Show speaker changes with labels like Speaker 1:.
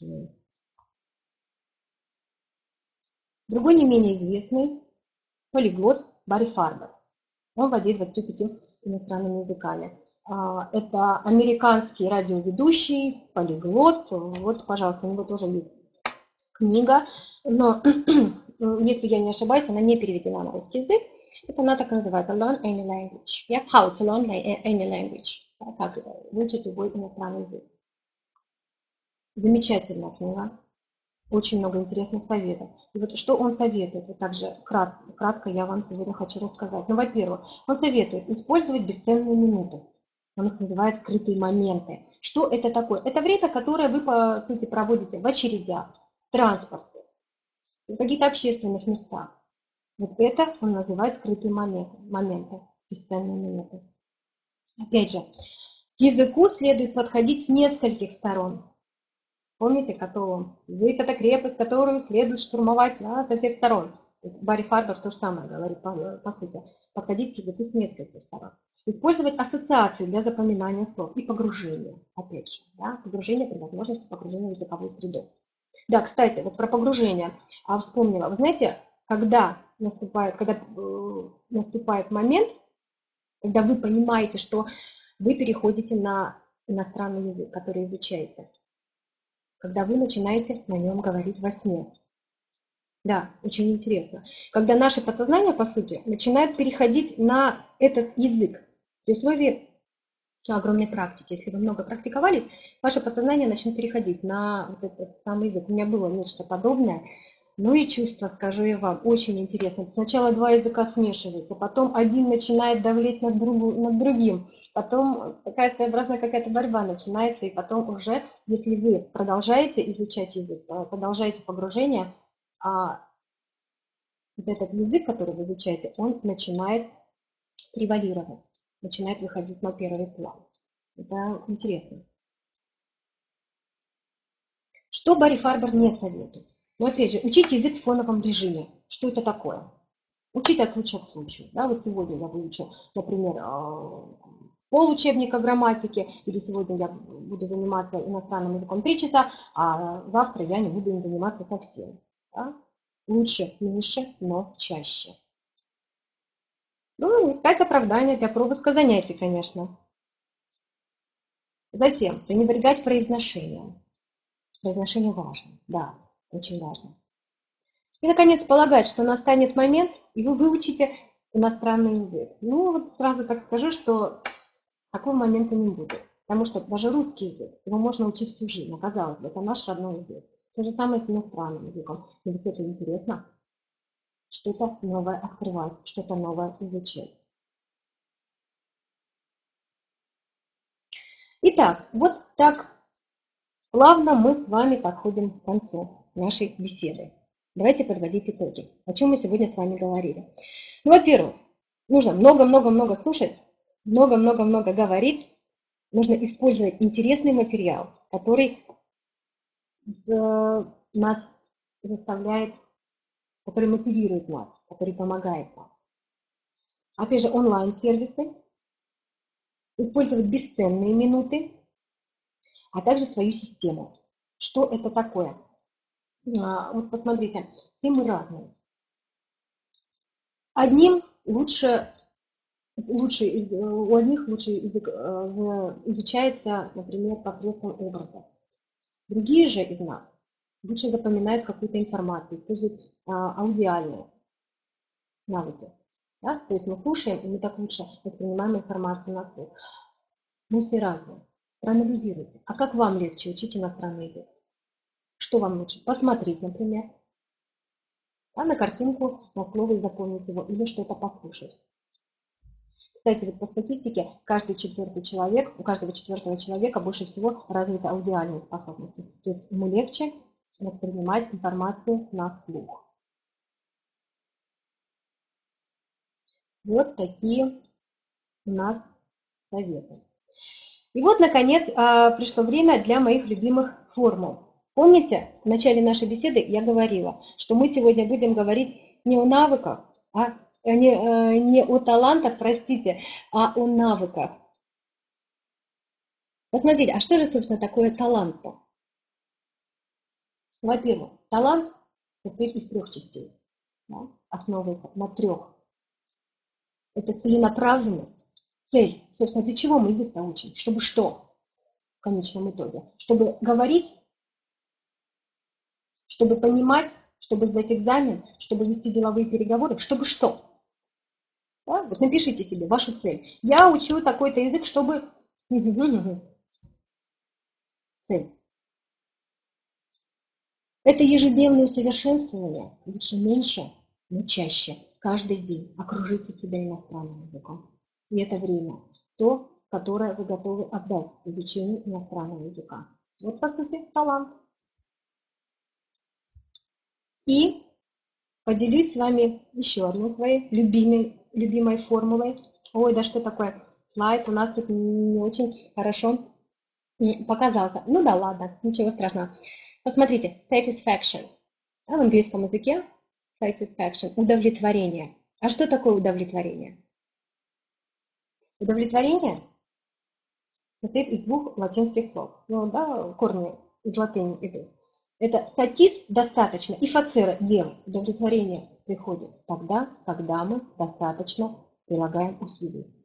Speaker 1: Другой не менее известный полиглот Барри Фарбер. Он владеет 25 иностранными языками. Это американский радиоведущий, полиглот. Вот, пожалуйста, у него тоже есть книга, но если я не ошибаюсь, она не переведена на русский язык. Это она так называется Learn Any Language. Yeah? How to learn any language. Как выучить любой иностранный язык. Замечательная книга. Очень много интересных советов. И вот что он советует, вот также кратко я вам сегодня хочу рассказать. Ну, во-первых, он советует использовать бесценные минуты. Он их называет скрытые моменты. Что это такое? Это время, которое вы, по сути, проводите в очередях, в транспорте, в каких-то общественных местах. Вот это он называет скрытые моменты, бесценные минуты. Опять же, к языку следует подходить с нескольких сторон. Помните, язык – это крепость, которую следует штурмовать со всех сторон. Барри Фарбер то же самое говорит, по сути. Подходить к языку с нескольких сторон. Использовать ассоциации для запоминания слов и погружения. Опять же, погружение при возможности погружения в языковую среду. Да, кстати, вот про погружение вспомнила. Вы знаете, когда наступает момент, когда вы понимаете, что вы переходите на иностранный язык, который изучаете, когда вы начинаете на нем говорить во сне. Да, очень интересно. Когда наше подсознание, по сути, начинает переходить на этот язык. При условии огромной практики. Если вы много практиковались, ваше подсознание начнет переходить на вот этот самый язык. У меня было нечто подобное. Ну и чувство, скажу я вам, очень интересно. Сначала два языка смешиваются, потом один начинает давлеть над другим, потом такая своеобразная какая-то борьба начинается, и потом уже, если вы продолжаете изучать язык, продолжаете погружение, вот этот язык, который вы изучаете, он начинает превалировать, начинает выходить на первый план. Это интересно. Что Барри Фарбер не советует? Но опять же, учить язык в фоновом режиме. Что это такое? Учить от случая к случаю. Да, вот сегодня я выучу, например, получебника грамматики, или сегодня я буду заниматься иностранным языком 3 часа, а завтра я не буду им заниматься совсем. Да? Лучше, меньше, но чаще. Ну, искать оправдания для пропуска занятий, конечно. Затем, пренебрегать произношением. Произношение важно, да, очень важно. И, наконец, полагать, что настанет момент, и вы выучите иностранный язык. Ну, вот сразу так скажу, что такого момента не будет. Потому что даже русский язык, его можно учить всю жизнь. Оказалось бы, это наш родной язык. То же самое с иностранным языком. Но ведь это интересно. Что-то новое открывать, что-то новое изучать. Итак, вот так плавно мы с вами подходим к концу нашей беседы. Давайте подводить итоги. О чем мы сегодня с вами говорили. Ну, во-первых, нужно много-много-много слушать, много-много-много говорить. Нужно использовать интересный материал, который нас заставляет, который мотивирует нас, который помогает нам. Опять же, онлайн-сервисы. Использовать бесценные минуты, а также свою систему. Что это такое? Вот посмотрите, все мы разные. Одним у одних лучше язык изучается, например, посредством образа. Другие же из нас лучше запоминают какую-то информацию, используют аудиальные навыки. Да? То есть мы слушаем, и мы так лучше воспринимаем информацию на слух. Мы все разные. Проанализируйте. А как вам легче учить иностранный язык? Что вам лучше? Посмотреть, например, на картинку, на слово и запомнить его, или что-то послушать. Кстати, вот по статистике, у каждого четвертого человека больше всего развиты аудиальные способности. То есть ему легче воспринимать информацию на слух. Вот такие у нас советы. И вот, наконец, пришло время для моих любимых формул. Помните, в начале нашей беседы я говорила, что мы сегодня будем говорить не о навыках, не о талантах, простите, а о навыках. Посмотрите, а что же, собственно, такое талант-то? Во-первых, талант состоит из трех частей. Да? Основывается на трех. Это целенаправленность, цель. Собственно, для чего мы язык-то учим? Чтобы что в конечном итоге? Чтобы говорить, чтобы понимать, чтобы сдать экзамен, чтобы вести деловые переговоры, чтобы что? Да? Вот напишите себе вашу цель. Я учу такой-то язык, чтобы... Цель. Это ежедневное усовершенствование, лучше меньше, но чаще, каждый день. Окружите себя иностранным языком. И это время, то, которое вы готовы отдать изучению иностранного языка. Вот, по сути, талант. И поделюсь с вами еще одной своей любимой формулой. Ой, да что такое? Слайд у нас тут не очень хорошо показался. Ну да, ладно, ничего страшного. Посмотрите, satisfaction. В английском языке satisfaction – удовлетворение. А что такое удовлетворение? Удовлетворение состоит из двух латинских слов. Ну да, корни из латыни идут. Это satis – достаточно, и facere – делать. Удовлетворение приходит тогда, когда мы достаточно прилагаем усилий.